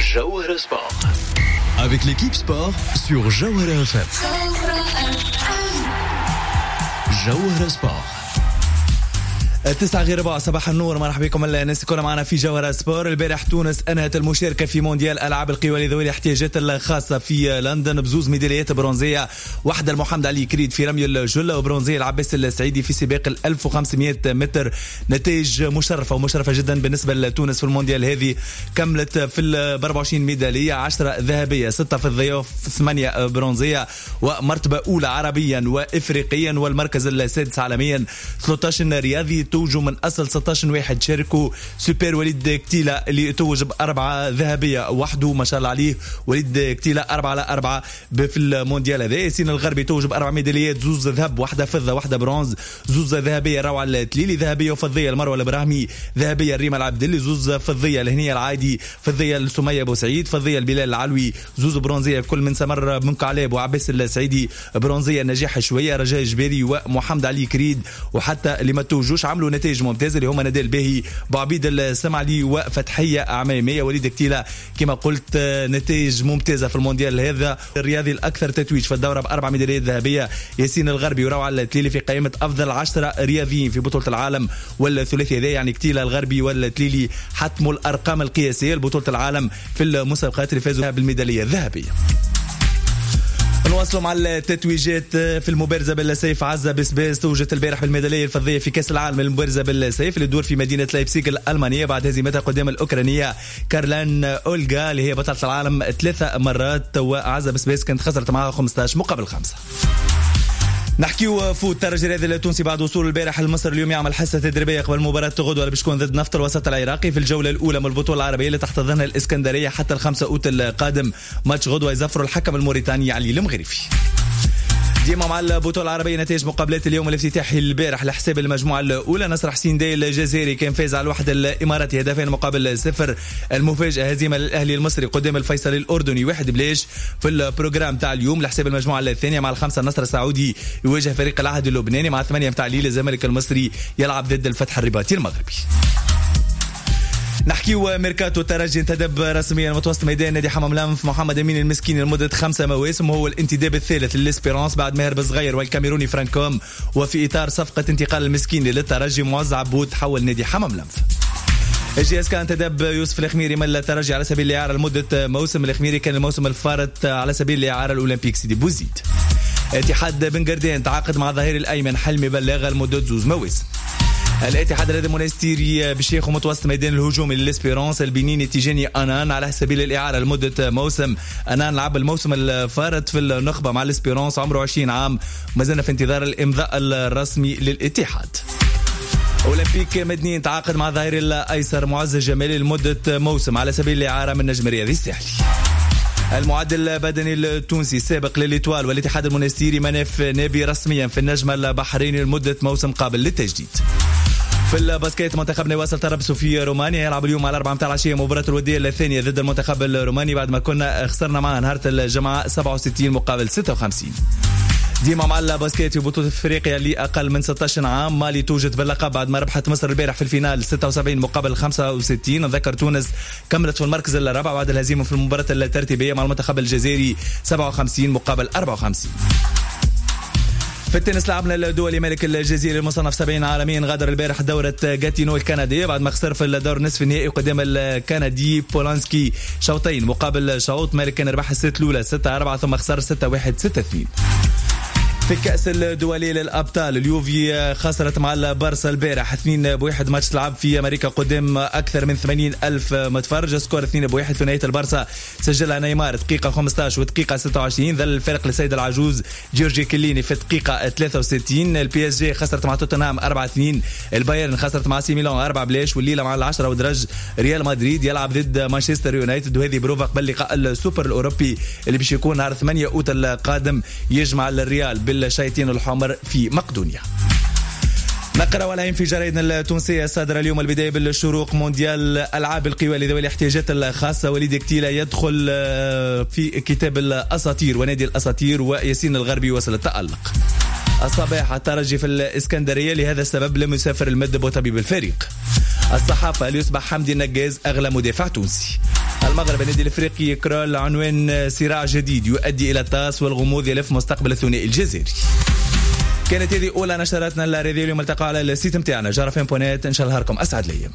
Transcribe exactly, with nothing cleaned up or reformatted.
Jawahara Sport. Avec l'équipe sport sur Jawahara F M. Jawahara Sport. تسعة غير ربع صباح النور. مرحبا بكم الناس الكل معنا في جوهرة سبور. البارح تونس أنهت المشاركة في مونديال ألعاب القوى لذوي الاحتياجات الخاصة في لندن بزوز ميداليات برونزية، واحدة المحمد علي كريد في رمي الجلة، وبرونزية العباس السعيدي في سباق ال ألف وخمسمائة متر. نتائج مشرفة ومشرفة جدا بالنسبة لتونس في المونديال هذه. كملت في ال أربعة وعشرين ميدالية، عشرة ذهبية، ستة فضية، ثمانية برونزية، ومرتبة أولى عربيا وإفريقيا، والمركز السادس عالميا. ثلاثة عشر رياضي توجوا من أصل ستة عشر واحد شاركوا. سوبر وليد كتيلة اللي توج بأربعة ذهبية وحده ما شاء الله عليه. وليد كتيلة أربعة على أربعة في المونديال هذا. ياسين الغربي توج بأربع ميداليات، زوز ذهب، واحدة فضة، واحدة برونز. زوز ذهبية روعة التليلي، ذهبية وفضية المروة الإبراهيمي، ذهبية الريما العبدلي، زوز فضية الهنية العايدي، فضية لسمية بوسعيد، فضية البلال العلوي، زوز برونزية كل من سمر بن كعلاب وعباس السعيدي، برونزية نجاح شوية، رجاء جبيري ومحمد علي كريد. وحتى اللي ما توجوش عملوا نتائج ممتازة اللي هما نادال باهي، بعبيد السمعلي، وفتحية عميمية. وليد كتيلة كما قلت نتائج ممتازة في المونديال هذا. الرياضي الأكثر تتويج في الدورة بأربع ميداليات ذهبية. ياسين الغربي وروعة التليلي في قائمة أفضل عشرة رياضيين في بطولة العالم. والثلاثي هذا يعني كتيلة الغربي والتليلي حتموا الأرقام القياسية لبطولة العالم في المسابقات اللي فازوا بالميدالية الذهبية. نواصلوا مع التتويجات في المبارزة بالسيف. عزة بسباس توجت البارح بالميدالية الفضية في كأس العالم للمبارزة بالسيف اللي تدور في مدينة لايبسيغ الألمانية بعد هزيمتها قدام الأوكرانية كارلان أولغا اللي هي بطلة العالم ثلاثة مرات. وعزة بسباس كانت خسرت معها خمسة عشر مقابل خمسة. نحكيو فوت الترجي الرياضي التونسي بعد وصول البارح لمصر. اليوم يعمل حصة تدريبية قبل مباراة غدوة اللي بتكون ضد نفط الوسط العراقي في الجولة الأولى من البطولة العربية اللي تحتضنها الإسكندرية حتى الخمسة أوت القادم. ماتش غدوة يزفر الحكم الموريتاني علي المغرفي. ديما مع البطولة العربية نتائج مقابلات اليوم الافتتاحي البارح لحساب المجموعة الأولى. نصر حسين داي الجزائري كان فاز على الوحدة الإماراتي هدفين مقابل صفر. المفاجأة هزيمة للأهلي المصري قدام الفيصلي الأردني واحد بلاش. في البروجرام تاع اليوم لحساب المجموعة الثانية مع الخمسة النصر السعودي يواجه فريق العهد اللبناني. مع ثمانية متاع ليل الزمالك المصري يلعب ضد الفتح الرباطي المغربي. نحكيو ميركاتو. الترجي انتدب رسميا متوسط ميدان نادي حمام لمف محمد امين المسكين لمده خمسه مواسم، وهو الانتداب الثالث للإسبيرانس بعد ماهر بصغير والكاميروني فرانكوم. وفي اطار صفقه انتقال المسكين للترجي موزع بود تحول نادي حمام لمف. الجي اس كان انتدب يوسف الخميري من الترجي على سبيل الاعاره لمده موسم. الخميري كان الموسم الفارط على سبيل الاعاره الاولمبيك سيدي بوزيد. اتحاد بن قردان تعاقد مع ظهير الايمن حلمي بلاغه لمده زوز مواسم. الاتحاد الرياضي المونستيري بشيخ ومتوسط ميدان الهجومي للإسبيرانس البنيني تيجاني أنان على سبيل الإعارة لمدة موسم. أنان لعب الموسم الفارط في النخبة مع الإسبيرانس عمره عشرين عام، ما زلنا في انتظار الإمضاء الرسمي للاتحاد. أولمبيك مدنين تعاقد مع ظهير الأيسر معز جمالي لمدة موسم على سبيل الإعارة من نجم الرياضي الساحلي. المعدل البدني التونسي السابق للإتوال والاتحاد المونستيري مناف نابي رسميا في النجم البحريني لمدة موسم قابل للتجديد. في الباسكيت منتخبنا واصل طرابلس في رومانيا يلعب اليوم على أربعة متاع العشية مباراة الودية الثانية ضد المنتخب الروماني بعد ما كنا خسرنا معه نهار الجمعة سبعة وستين مقابل ستة وخمسين. ديما مع الباسكيت في بطولة افريقيا لأقل من ستة عشر عام. مالي توجد باللقب بعد ما ربحت مصر البارح في الفينال ستة وسبعين مقابل خمسة وستين. نذكر تونس كملت في المركز الرابع بعد الهزيمة في المباراة الترتيبية مع المنتخب الجزائري سبعة وخمسين مقابل أربعة وخمسين. في التنس لعبنا الدولي ملك الجزيرة المصنف سبعين عالميا غادر البارح دورة جاتينو الكندية بعد ما خسر في الدور نصف النهائي قدام الكندي بولانسكي شوطين مقابل شوط. مالك كان ربح الست الأولى ستة أربعة ثم خسر ستة واحد ستة اثنين. في كأس الدولي للأبطال اليوفي خسرت مع البارسا البارح اثنين بواحد. ماتش تلعب في أمريكا قدام أكثر من ثمانين ألف متفرج. سكور اثنين بواحد. في نهاية البارسا سجلها نيمار دقيقة خمسة عشر ودقيقة ستة وعشرين. ذل الفرق لسيد العجوز جورجي كليني في دقيقة ثلاثة وستين. البي اس جي خسرت مع توتنهام أربعة اثنين. البايرن خسرت مع سي ميلان أربعة بلاش. والليلة مع العشرة ودرج ريال مدريد يلعب ضد مانشستر يونايتد، وهذه بروفا قبل لقاء السوبر الأوروبي اللي باش يكون نهار ثمانية أوت القادم يجمع الريال بالشياطين الحمر في مقدونيا. نقرأ والعين في جرائدنا التونسية الصادرة اليوم البداية بالشروق. مونديال ألعاب القوى لذوي الاحتياجات الخاصة. وليد كتيلة يدخل في كتاب الأساطير ونادي الأساطير، وياسين الغربي وصل التألق. الصباح الترجي في الإسكندرية لهذا السبب لم يسافر المدب وطبيب الفريق. الصحافة ليصبح حمدي النجاز أغلى مدافع تونسي. المغرب النادي الافريقي يقرا لعنوان صراع جديد يؤدي الى الطاس والغموض يلف مستقبل الثنائي الجزائري. كانت هذه اولى نشراتنا الرياضيه اليوم. التقى على السيت نتاعنا جرفين بونات. ان شاء الله نهاركم اسعد الايام.